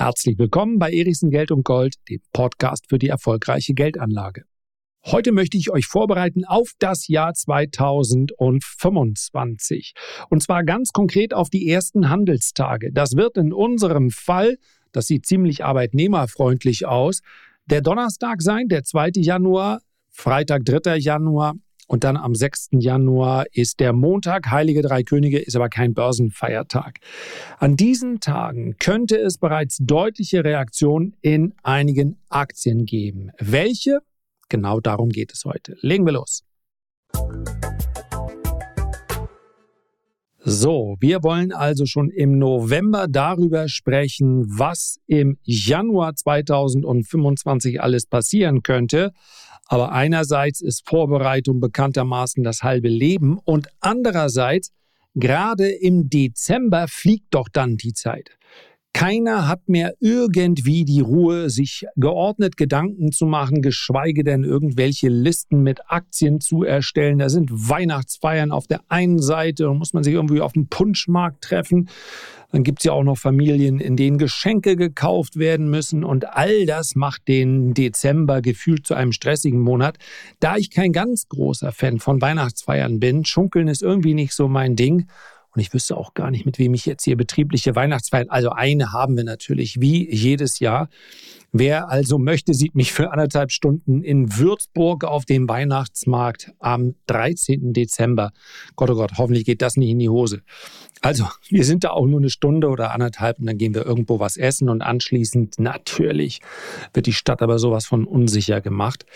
Herzlich willkommen bei Erichsen Geld und Gold, dem Podcast für die erfolgreiche Geldanlage. Heute möchte ich euch vorbereiten auf das Jahr 2025. Und zwar ganz konkret auf die ersten Handelstage. Das wird in unserem Fall, das sieht ziemlich arbeitnehmerfreundlich aus, der Donnerstag sein, der 2. Januar, Freitag, 3. Januar. Und dann am 6. Januar ist der Montag, Heilige Drei Könige, ist aber kein Börsenfeiertag. An diesen Tagen könnte es bereits deutliche Reaktionen in einigen Aktien geben. Welche? Genau darum geht es heute. Legen wir los. So, wir wollen also schon im November darüber sprechen, was im Januar 2025 alles passieren könnte. Aber einerseits ist Vorbereitung bekanntermaßen das halbe Leben und andererseits, gerade im Dezember fliegt doch dann die Zeit. Keiner hat mehr irgendwie die Ruhe, sich geordnet Gedanken zu machen, geschweige denn irgendwelche Listen mit Aktien zu erstellen. Da sind Weihnachtsfeiern auf der einen Seite und muss man sich irgendwie auf dem Punschmarkt treffen. Dann gibt es ja auch noch Familien, in denen Geschenke gekauft werden müssen. Und all das macht den Dezember gefühlt zu einem stressigen Monat. Da ich kein ganz großer Fan von Weihnachtsfeiern bin, Schunkeln ist irgendwie nicht so mein Ding. Und ich wüsste auch gar nicht, mit wem ich jetzt hier betriebliche Weihnachtsfeiern, also eine haben wir natürlich, wie jedes Jahr. Wer also möchte, sieht mich für 1,5 Stunden in Würzburg auf dem Weihnachtsmarkt am 13. Dezember. Gott, oh Gott, hoffentlich geht das nicht in die Hose. Also, wir sind da auch nur 1 Stunde oder 1,5 und dann gehen wir irgendwo was essen und anschließend, natürlich, wird die Stadt aber sowas von unsicher gemacht.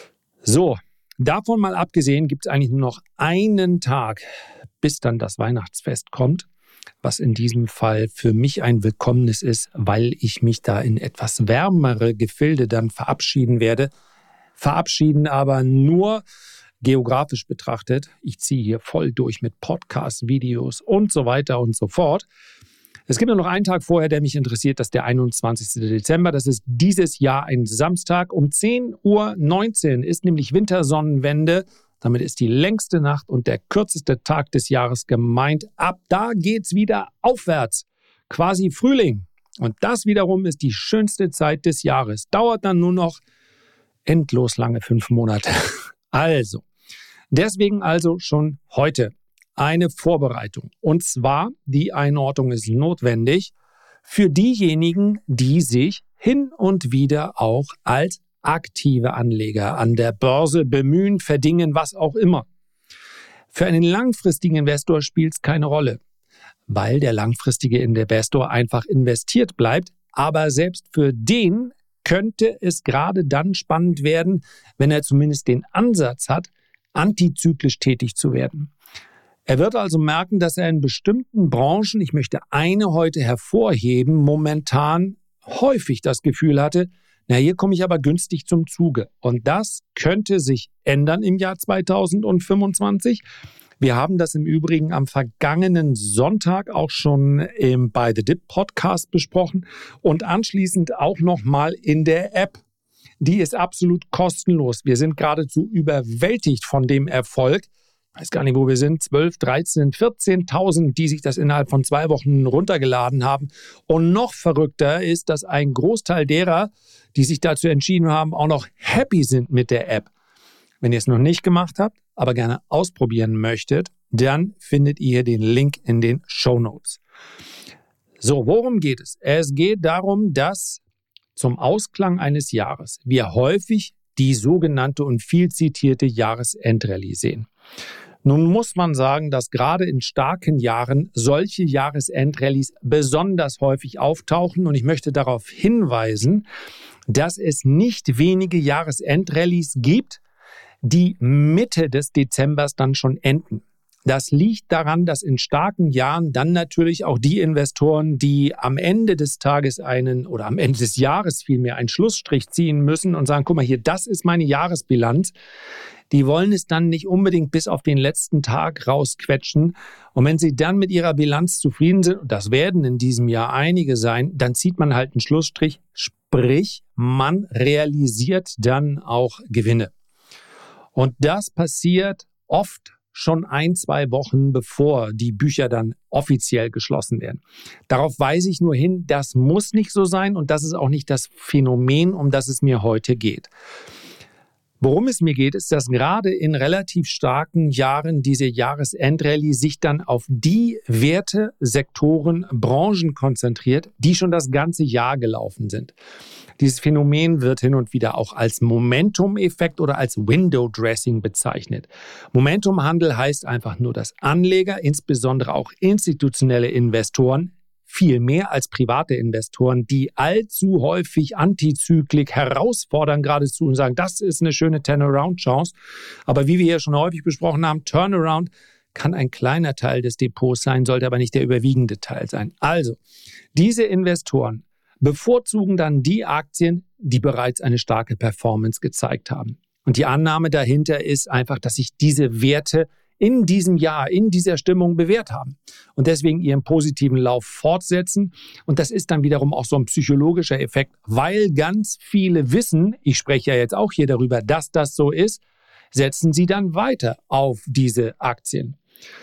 So, davon mal abgesehen gibt es eigentlich nur noch einen Tag, bis dann das Weihnachtsfest kommt, was in diesem Fall für mich ein Willkommenes ist, weil ich mich da in etwas wärmere Gefilde dann verabschieden werde. Verabschieden aber nur geografisch betrachtet. Ich ziehe hier voll durch mit Podcasts, Videos und so weiter und so fort. Es gibt nur noch einen Tag vorher, der mich interessiert, das ist der 21. Dezember. Das ist dieses Jahr ein Samstag. Um 10:19 Uhr ist nämlich Wintersonnenwende. Damit ist die längste Nacht und der kürzeste Tag des Jahres gemeint. Ab da geht's wieder aufwärts, quasi Frühling. Und das wiederum ist die schönste Zeit des Jahres. Dauert dann nur noch endlos lange 5 Monate. Also, deswegen also schon heute eine Vorbereitung. Und zwar, die Einordnung ist notwendig für diejenigen, die sich hin und wieder auch als aktive Anleger an der Börse bemühen, verdingen, was auch immer. Für einen langfristigen Investor spielt es keine Rolle, weil der langfristige Investor einfach investiert bleibt. Aber selbst für den könnte es gerade dann spannend werden, wenn er zumindest den Ansatz hat, antizyklisch tätig zu werden. Er wird also merken, dass er in bestimmten Branchen, ich möchte eine heute hervorheben, momentan häufig das Gefühl hatte, na, hier komme ich aber günstig zum Zuge. Und das könnte sich ändern im Jahr 2025. Wir haben das im Übrigen am vergangenen Sonntag auch schon im Buy the Dip Podcast besprochen und anschließend auch nochmal in der App. Die ist absolut kostenlos. Wir sind geradezu überwältigt von dem Erfolg. Ich weiß gar nicht, wo wir sind, 12, 13, 14.000, die sich das innerhalb von 2 Wochen runtergeladen haben. Und noch verrückter ist, dass ein Großteil derer, die sich dazu entschieden haben, auch noch happy sind mit der App. Wenn ihr es noch nicht gemacht habt, aber gerne ausprobieren möchtet, dann findet ihr den Link in den Shownotes. So, worum geht es? Es geht darum, dass zum Ausklang eines Jahres wir häufig die sogenannte und viel zitierte Jahresendrallye sehen. Nun muss man sagen, dass gerade in starken Jahren solche Jahresendrallyes besonders häufig auftauchen und ich möchte darauf hinweisen, dass es nicht wenige Jahresendrallyes gibt, die Mitte des Dezembers dann schon enden. Das liegt daran, dass in starken Jahren dann natürlich auch die Investoren, die am Ende des Tages am Ende des Jahres vielmehr einen Schlussstrich ziehen müssen und sagen, guck mal hier, das ist meine Jahresbilanz, die wollen es dann nicht unbedingt bis auf den letzten Tag rausquetschen. Und wenn sie dann mit ihrer Bilanz zufrieden sind, und das werden in diesem Jahr einige sein, dann zieht man halt einen Schlussstrich, sprich, man realisiert dann auch Gewinne. Und das passiert oft schon 1-2 Wochen bevor die Bücher dann offiziell geschlossen werden. Darauf weise ich nur hin, das muss nicht so sein und das ist auch nicht das Phänomen, um das es mir heute geht. Worum es mir geht, ist, dass gerade in relativ starken Jahren diese Jahresendrallye sich dann auf die Werte, Sektoren, Branchen konzentriert, die schon das ganze Jahr gelaufen sind. Dieses Phänomen wird hin und wieder auch als Momentum-Effekt oder als Window-Dressing bezeichnet. Momentumhandel heißt einfach nur, dass Anleger, insbesondere auch institutionelle Investoren, viel mehr als private Investoren, die allzu häufig Antizyklik herausfordern geradezu und sagen, das ist eine schöne Turnaround-Chance. Aber wie wir hier schon häufig besprochen haben, Turnaround kann ein kleiner Teil des Depots sein, sollte aber nicht der überwiegende Teil sein. Also, diese Investoren bevorzugen dann die Aktien, die bereits eine starke Performance gezeigt haben. Und die Annahme dahinter ist einfach, dass sich diese Werte in diesem Jahr, in dieser Stimmung bewährt haben und deswegen ihren positiven Lauf fortsetzen. Und das ist dann wiederum auch so ein psychologischer Effekt, weil ganz viele wissen, ich spreche ja jetzt auch hier darüber, dass das so ist, setzen sie dann weiter auf diese Aktien.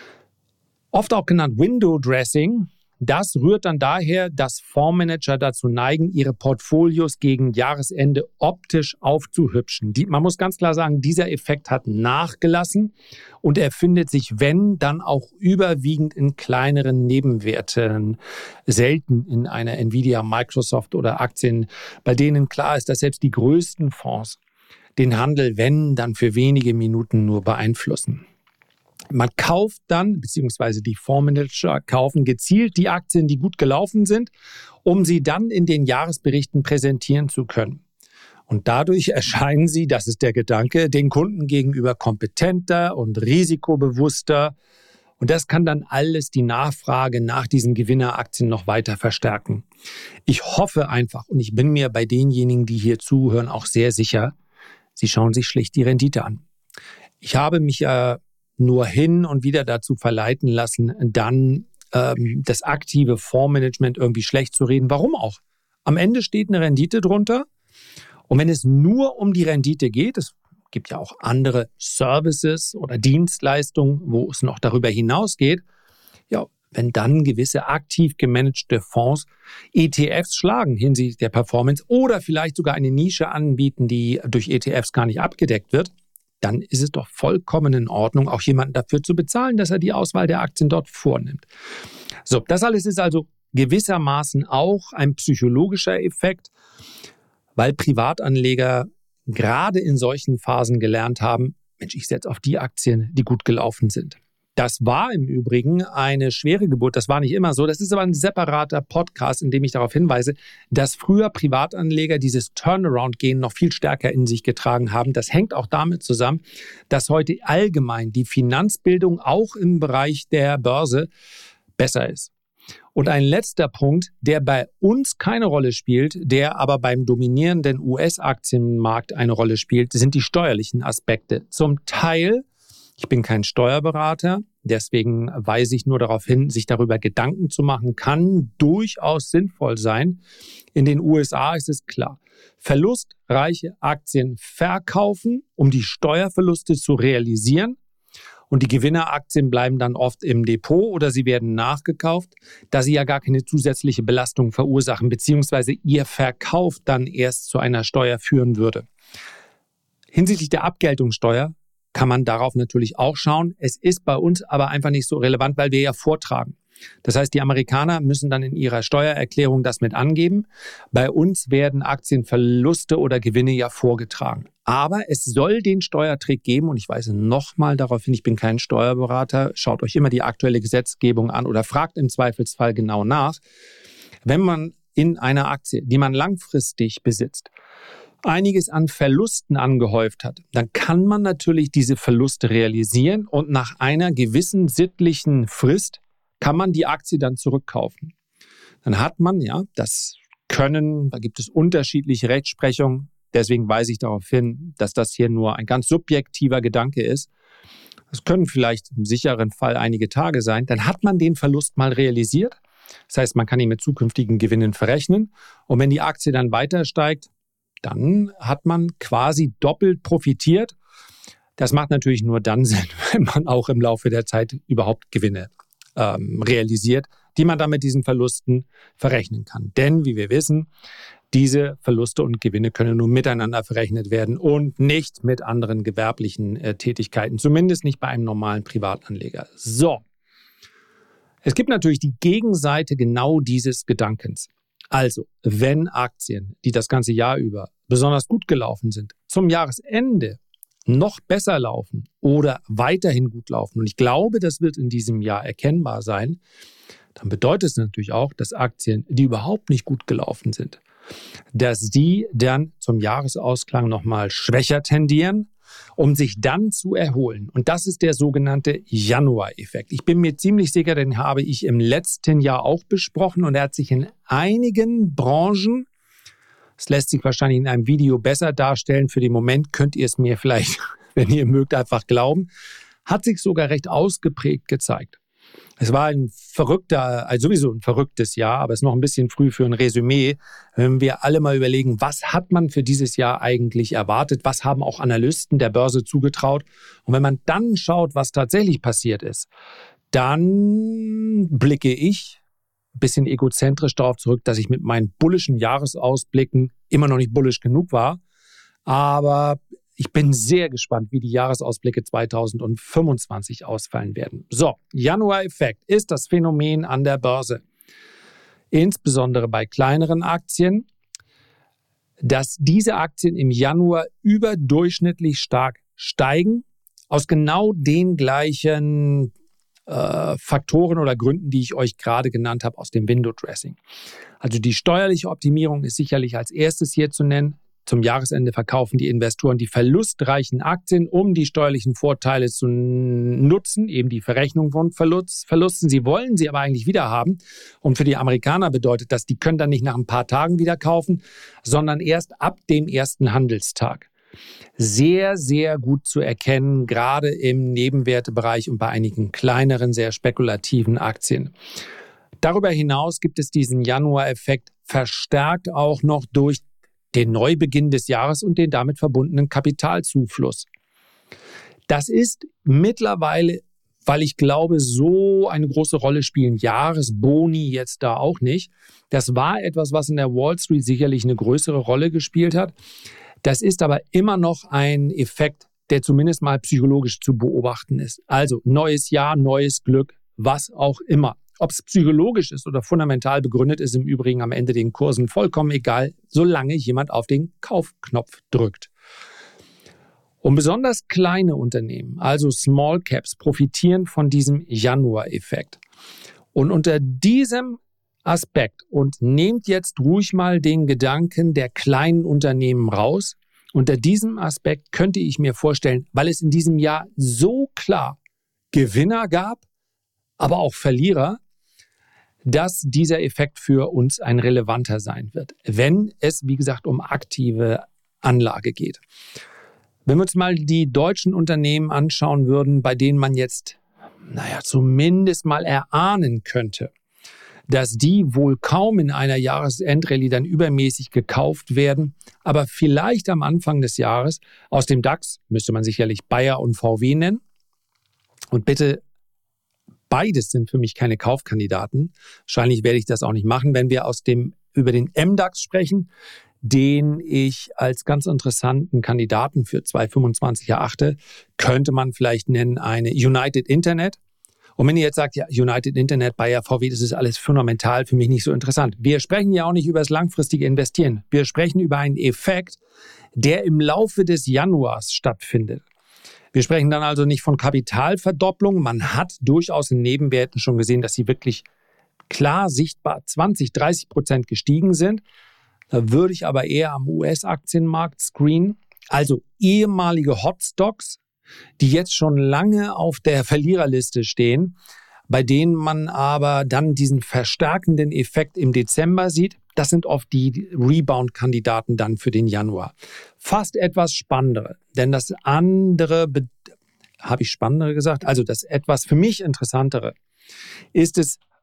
Oft auch genannt Window Dressing. Das rührt dann daher, dass Fondsmanager dazu neigen, ihre Portfolios gegen Jahresende optisch aufzuhübschen. Man muss ganz klar sagen, dieser Effekt hat nachgelassen und er findet sich, wenn, dann auch überwiegend in kleineren Nebenwerten, selten in einer Nvidia, Microsoft oder Aktien, bei denen klar ist, dass selbst die größten Fonds den Handel, wenn, dann für wenige Minuten nur beeinflussen. Man kauft dann, beziehungsweise die Fondsmanager kaufen gezielt die Aktien, die gut gelaufen sind, um sie dann in den Jahresberichten präsentieren zu können. Und dadurch erscheinen sie, das ist der Gedanke, den Kunden gegenüber kompetenter und risikobewusster. Und das kann dann alles die Nachfrage nach diesen Gewinneraktien noch weiter verstärken. Ich hoffe einfach, und ich bin mir bei denjenigen, die hier zuhören, auch sehr sicher, sie schauen sich schlicht die Rendite an. Ich habe mich ja nur hin und wieder dazu verleiten lassen, dann das aktive Fondsmanagement irgendwie schlecht zu reden. Warum auch? Am Ende steht eine Rendite drunter. Und wenn es nur um die Rendite geht, es gibt ja auch andere Services oder Dienstleistungen, wo es noch darüber hinausgeht, ja, wenn dann gewisse aktiv gemanagte Fonds ETFs schlagen hinsichtlich der Performance oder vielleicht sogar eine Nische anbieten, die durch ETFs gar nicht abgedeckt wird, dann ist es doch vollkommen in Ordnung, auch jemanden dafür zu bezahlen, dass er die Auswahl der Aktien dort vornimmt. So, das alles ist also gewissermaßen auch ein psychologischer Effekt, weil Privatanleger gerade in solchen Phasen gelernt haben, Mensch, ich setze auf die Aktien, die gut gelaufen sind. Das war im Übrigen eine schwere Geburt. Das war nicht immer so. Das ist aber ein separater Podcast, in dem ich darauf hinweise, dass früher Privatanleger dieses Turnaround-Gen noch viel stärker in sich getragen haben. Das hängt auch damit zusammen, dass heute allgemein die Finanzbildung auch im Bereich der Börse besser ist. Und ein letzter Punkt, der bei uns keine Rolle spielt, der aber beim dominierenden US-Aktienmarkt eine Rolle spielt, sind die steuerlichen Aspekte. Zum Teil, ich bin kein Steuerberater, deswegen weise ich nur darauf hin, sich darüber Gedanken zu machen, kann durchaus sinnvoll sein. In den USA ist es klar, verlustreiche Aktien verkaufen, um die Steuerverluste zu realisieren. Und die Gewinneraktien bleiben dann oft im Depot oder sie werden nachgekauft, da sie ja gar keine zusätzliche Belastung verursachen, beziehungsweise ihr Verkauf dann erst zu einer Steuer führen würde. Hinsichtlich der Abgeltungssteuer kann man darauf natürlich auch schauen. Es ist bei uns aber einfach nicht so relevant, weil wir ja vortragen. Das heißt, die Amerikaner müssen dann in ihrer Steuererklärung das mit angeben. Bei uns werden Aktienverluste oder Gewinne ja vorgetragen. Aber es soll den Steuertrick geben, und ich weise nochmal darauf hin, ich bin kein Steuerberater, schaut euch immer die aktuelle Gesetzgebung an oder fragt im Zweifelsfall genau nach. Wenn man in einer Aktie, die man langfristig besitzt, einiges an Verlusten angehäuft hat, dann kann man natürlich diese Verluste realisieren und nach einer gewissen sittlichen Frist kann man die Aktie dann zurückkaufen. Dann hat man, ja, da gibt es unterschiedliche Rechtsprechung, deswegen weise ich darauf hin, dass das hier nur ein ganz subjektiver Gedanke ist. Das können vielleicht im sicheren Fall einige Tage sein. Dann hat man den Verlust mal realisiert. Das heißt, man kann ihn mit zukünftigen Gewinnen verrechnen. Und wenn die Aktie dann weiter steigt, dann hat man quasi doppelt profitiert. Das macht natürlich nur dann Sinn, wenn man auch im Laufe der Zeit überhaupt Gewinne realisiert, die man dann mit diesen Verlusten verrechnen kann. Denn, wie wir wissen, diese Verluste und Gewinne können nur miteinander verrechnet werden und nicht mit anderen gewerblichen Tätigkeiten, zumindest nicht bei einem normalen Privatanleger. So, es gibt natürlich die Gegenseite genau dieses Gedankens. Also, wenn Aktien, die das ganze Jahr über besonders gut gelaufen sind, zum Jahresende noch besser laufen oder weiterhin gut laufen, und ich glaube, das wird in diesem Jahr erkennbar sein, dann bedeutet es natürlich auch, dass Aktien, die überhaupt nicht gut gelaufen sind, dass die dann zum Jahresausklang nochmal schwächer tendieren, um sich dann zu erholen. Und das ist der sogenannte Januar-Effekt. Ich bin mir ziemlich sicher, den habe ich im letzten Jahr auch besprochen und er hat sich in einigen Branchen, das lässt sich wahrscheinlich in einem Video besser darstellen, für den Moment könnt ihr es mir vielleicht, wenn ihr mögt, einfach glauben, hat sich sogar recht ausgeprägt gezeigt. Es war sowieso ein verrücktes Jahr, aber es ist noch ein bisschen früh für ein Resümee. Wenn wir alle mal überlegen, was hat man für dieses Jahr eigentlich erwartet? Was haben auch Analysten der Börse zugetraut? Und wenn man dann schaut, was tatsächlich passiert ist, dann blicke ich ein bisschen egozentrisch darauf zurück, dass ich mit meinen bullischen Jahresausblicken immer noch nicht bullisch genug war. Aber ich bin sehr gespannt, wie die Jahresausblicke 2025 ausfallen werden. So, Januar-Effekt ist das Phänomen an der Börse. Insbesondere bei kleineren Aktien, dass diese Aktien im Januar überdurchschnittlich stark steigen, aus genau den gleichen Faktoren oder Gründen, die ich euch gerade genannt habe aus dem Window-Dressing. Also die steuerliche Optimierung ist sicherlich als erstes hier zu nennen. Zum Jahresende verkaufen die Investoren die verlustreichen Aktien, um die steuerlichen Vorteile zu nutzen, eben die Verrechnung von Verlusten. Sie wollen sie aber eigentlich wieder haben. Und für die Amerikaner bedeutet das, die können dann nicht nach ein paar Tagen wieder kaufen, sondern erst ab dem ersten Handelstag. Sehr, sehr gut zu erkennen, gerade im Nebenwertebereich und bei einigen kleineren, sehr spekulativen Aktien. Darüber hinaus gibt es diesen Januar-Effekt verstärkt auch noch durch den Neubeginn des Jahres und den damit verbundenen Kapitalzufluss. Das ist mittlerweile, weil ich glaube, so eine große Rolle spielen Jahresboni jetzt da auch nicht. Das war etwas, was in der Wall Street sicherlich eine größere Rolle gespielt hat. Das ist aber immer noch ein Effekt, der zumindest mal psychologisch zu beobachten ist. Also neues Jahr, neues Glück, was auch immer. Ob es psychologisch ist oder fundamental begründet, ist im Übrigen am Ende den Kursen vollkommen egal, solange jemand auf den Kaufknopf drückt. Und besonders kleine Unternehmen, also Small Caps, profitieren von diesem Januar-Effekt. Und unter diesem Aspekt, und nehmt jetzt ruhig mal den Gedanken der kleinen Unternehmen raus, unter diesem Aspekt könnte ich mir vorstellen, weil es in diesem Jahr so klar Gewinner gab, aber auch Verlierer, dass dieser Effekt für uns ein relevanter sein wird, wenn es, wie gesagt, um aktive Anlage geht. Wenn wir uns mal die deutschen Unternehmen anschauen würden, bei denen man jetzt, zumindest mal erahnen könnte, dass die wohl kaum in einer Jahresendrallye dann übermäßig gekauft werden, aber vielleicht am Anfang des Jahres aus dem DAX, müsste man sicherlich Bayer und VW nennen. Und bitte, beides sind für mich keine Kaufkandidaten. Wahrscheinlich werde ich das auch nicht machen, wenn wir über den MDAX sprechen, den ich als ganz interessanten Kandidaten für 2025 erachte, könnte man vielleicht nennen eine United Internet. Und wenn ihr jetzt sagt, ja, United Internet, Bayer, VW, das ist alles fundamental für mich nicht so interessant. Wir sprechen ja auch nicht über das langfristige Investieren. Wir sprechen über einen Effekt, der im Laufe des Januars stattfindet. Wir sprechen dann also nicht von Kapitalverdopplung. Man hat durchaus in Nebenwerten schon gesehen, dass sie wirklich klar sichtbar 20-30% gestiegen sind. Da würde ich aber eher am US-Aktienmarkt screenen. Also ehemalige Hotstocks, die jetzt schon lange auf der Verliererliste stehen, bei denen man aber dann diesen verstärkenden Effekt im Dezember sieht. Das sind oft die Rebound-Kandidaten dann für den Januar. Fast etwas spannendere, denn das andere, habe ich spannendere gesagt, also das etwas für mich interessantere, ist es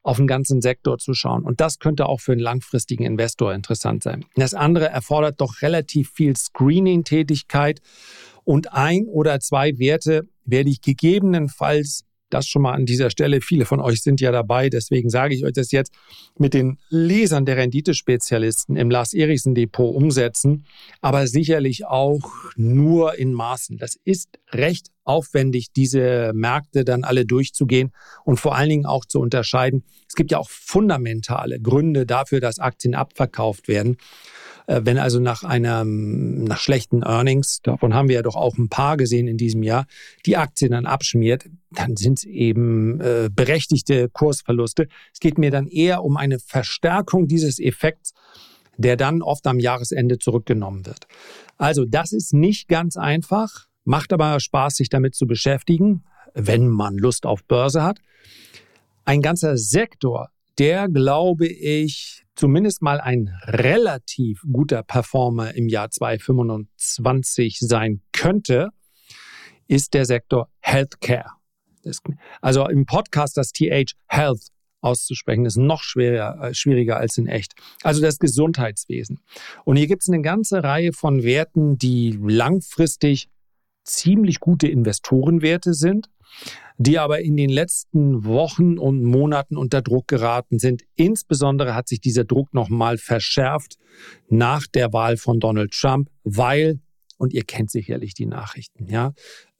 auf den ganzen Sektor zu schauen. Und das könnte auch für einen langfristigen Investor interessant sein. Das andere erfordert doch relativ viel Screening-Tätigkeit und 1 oder 2 Werte werde ich gegebenenfalls, das schon mal an dieser Stelle, viele von euch sind ja dabei, deswegen sage ich euch das jetzt, mit den Lesern der Renditespezialisten im Lars Erichsen Depot umsetzen, aber sicherlich auch nur in Maßen. Das ist recht aufwendig, diese Märkte dann alle durchzugehen und vor allen Dingen auch zu unterscheiden. Es gibt ja auch fundamentale Gründe dafür, dass Aktien abverkauft werden. Wenn also nach schlechten Earnings, davon haben wir ja doch auch ein paar gesehen in diesem Jahr, die Aktie dann abschmiert, dann sind es eben berechtigte Kursverluste. Es geht mir dann eher um eine Verstärkung dieses Effekts, der dann oft am Jahresende zurückgenommen wird. Also das ist nicht ganz einfach, macht aber Spaß, sich damit zu beschäftigen, wenn man Lust auf Börse hat. Ein ganzer Sektor, der, glaube ich, zumindest mal ein relativ guter Performer im Jahr 2025 sein könnte, ist der Sektor Healthcare. Also im Podcast das TH Health auszusprechen, ist noch schwieriger als in echt. Also das Gesundheitswesen. Und hier gibt es eine ganze Reihe von Werten, die langfristig ziemlich gute Investorenwerte sind, die aber in den letzten Wochen und Monaten unter Druck geraten sind. Insbesondere hat sich dieser Druck nochmal verschärft nach der Wahl von Donald Trump, weil, und ihr kennt sicherlich die Nachrichten, ja,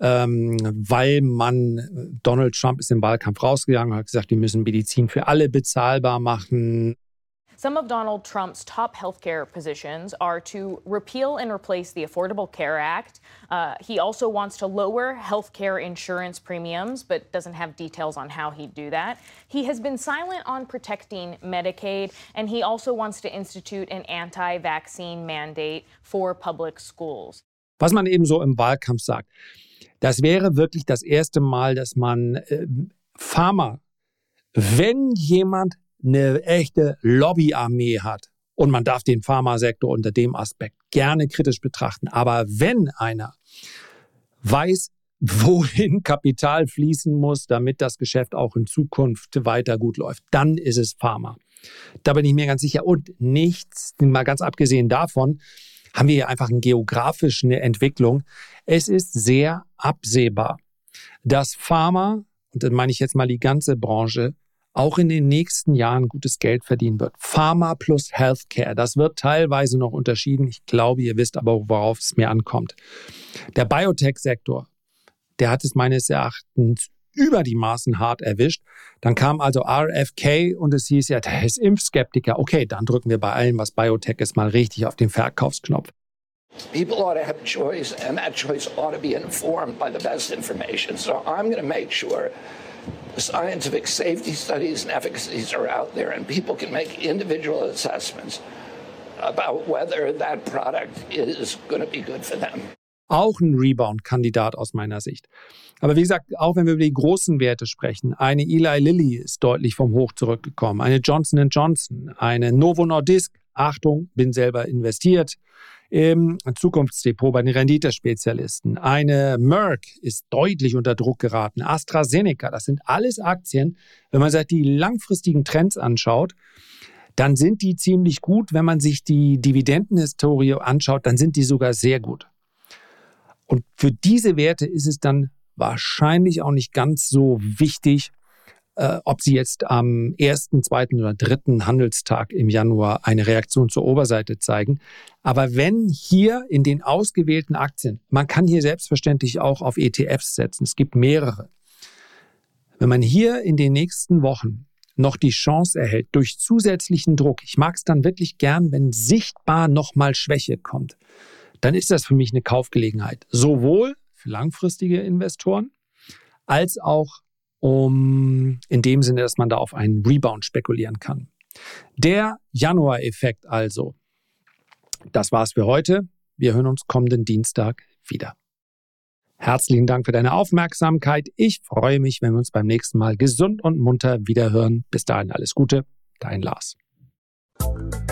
weil Donald Trump ist im Wahlkampf rausgegangen und hat gesagt, wir müssen Medizin für alle bezahlbar machen. Some of Donald Trump's top healthcare positions are to repeal and replace the Affordable Care Act. He also wants to lower healthcare insurance premiums, but doesn't have details on how he'd do that. He has been silent on protecting Medicaid, and he also wants to institute an anti-vaccine mandate for public schools. Was man eben so im Wahlkampf sagt, das wäre wirklich das erste Mal, dass man Pharma, wenn jemand eine echte Lobbyarmee hat, und man darf den Pharmasektor unter dem Aspekt gerne kritisch betrachten, aber wenn einer weiß, wohin Kapital fließen muss, damit das Geschäft auch in Zukunft weiter gut läuft, dann ist es Pharma. Da bin ich mir ganz sicher. Und nichts, mal ganz abgesehen davon, haben wir hier einfach eine geografische Entwicklung. Es ist sehr absehbar, dass Pharma, und dann meine ich jetzt mal die ganze Branche, auch in den nächsten Jahren gutes Geld verdienen wird. Pharma plus Healthcare, das wird teilweise noch unterschieden. Ich glaube, ihr wisst aber, worauf es mir ankommt. Der Biotech-Sektor, der hat es meines Erachtens über die Maßen hart erwischt. Dann kam also RFK und es hieß ja, der ist Impfskeptiker. Okay, dann drücken wir bei allem, was Biotech ist, mal richtig auf den Verkaufsknopf. People ought to have a choice, and that choice ought to be informed by the best information. So I'm going to make sure the scientific safety studies and efficacies are out there, and people can make individual assessments about whether that product is going to be good for them. Auch ein Rebound-Kandidat aus meiner Sicht. Aber wie gesagt, auch wenn wir über die großen Werte sprechen, eine Eli Lilly ist deutlich vom Hoch zurückgekommen, eine Johnson & Johnson, eine Novo Nordisk, Achtung, bin selber investiert, im Zukunftsdepot bei den Renditespezialisten. Eine Merck ist deutlich unter Druck geraten. AstraZeneca, das sind alles Aktien. Wenn man sich die langfristigen Trends anschaut, dann sind die ziemlich gut. Wenn man sich die Dividendenhistorie anschaut, dann sind die sogar sehr gut. Und für diese Werte ist es dann wahrscheinlich auch nicht ganz so wichtig, ob sie jetzt am 1., 2. oder 3. Handelstag im Januar eine Reaktion zur Oberseite zeigen. Aber wenn hier in den ausgewählten Aktien, man kann hier selbstverständlich auch auf ETFs setzen, es gibt mehrere. Wenn man hier in den nächsten Wochen noch die Chance erhält, durch zusätzlichen Druck, ich mag es dann wirklich gern, wenn sichtbar nochmal Schwäche kommt, dann ist das für mich eine Kaufgelegenheit. Sowohl für langfristige Investoren als auch in dem Sinne, dass man da auf einen Rebound spekulieren kann. Der Januar-Effekt also. Das war's für heute. Wir hören uns kommenden Dienstag wieder. Herzlichen Dank für deine Aufmerksamkeit. Ich freue mich, wenn wir uns beim nächsten Mal gesund und munter wiederhören. Bis dahin alles Gute, dein Lars.